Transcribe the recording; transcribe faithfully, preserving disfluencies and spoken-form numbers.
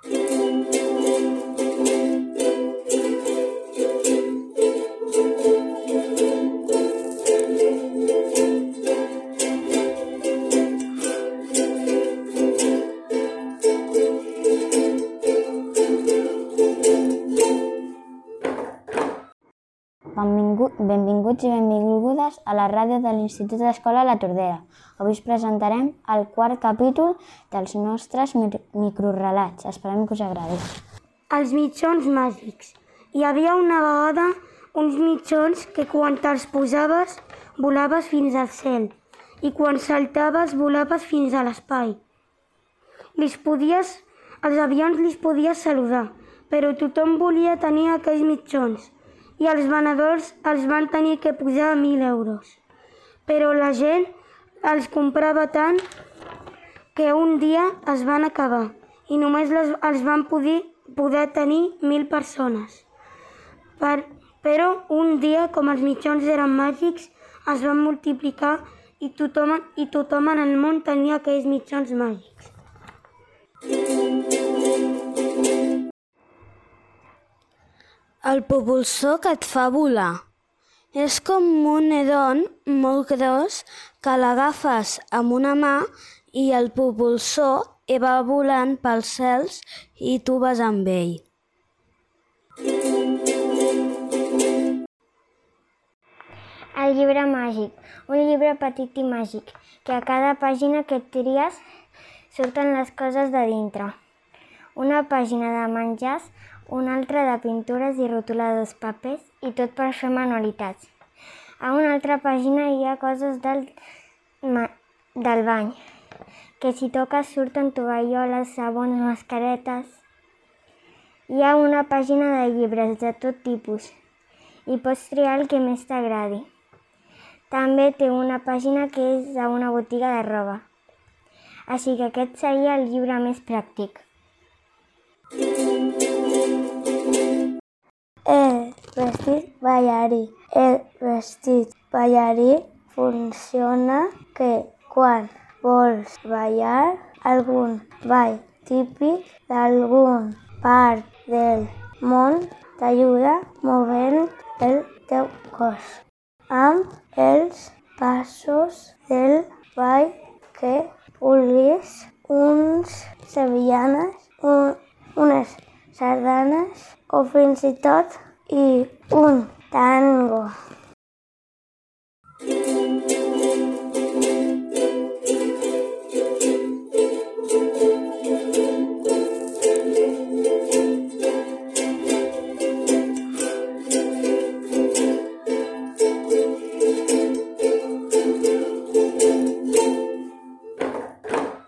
Benvinguts i benvingudes a la ràdio de l'Institut d'Escola La Tordera. Avui us presentarem el quart capítol dels nostres microrelats. Esperem que us agradi. Els mitjons màgics. Hi havia una vegada uns mitjons que quan te'ls posaves volaves fins al cel i quan saltaves volaves fins a l'espai. Lis podies, els avions li podies saludar, però tothom volia tenir aquells mitjons. I els venedors els van tenir que posar mil euros. Però la gent els comprava tant que un dia es van acabar i només les, els van poder, poder tenir mil persones. Per, però un dia, com els mitjons eren màgics, es van multiplicar i tothom, i tothom en el món tenia aquells mitjons màgics. El propulsor que et fa volar. És com un nedon molt gros que l'agafes amb una mà i el propulsor va volant pels cels i tu vas amb ell. El llibre màgic. Un llibre petit i màgic, que a cada pàgina que et tries surten les coses de dintre. Una pàgina de menjars, una altra de pintures i rotuladors, papers i tot per fer manualitats. A una altra pàgina hi ha coses del, del bany, que si toques surten tovalloles, sabons, mascaretes. Hi ha una pàgina de llibres de tot tipus i pots triar el que més t'agradi. També té una pàgina que és a una botiga de roba. Així que aquest seria el llibre més pràctic. El vestit ballarí. El vestit ballarí funciona que quan vols ballar algun ball típic d'algun part del món t'ajuda movent el teu cos amb els passos del ball que vulguis, uns sevillanes, un, unes sardanes o fins i tot i un tango.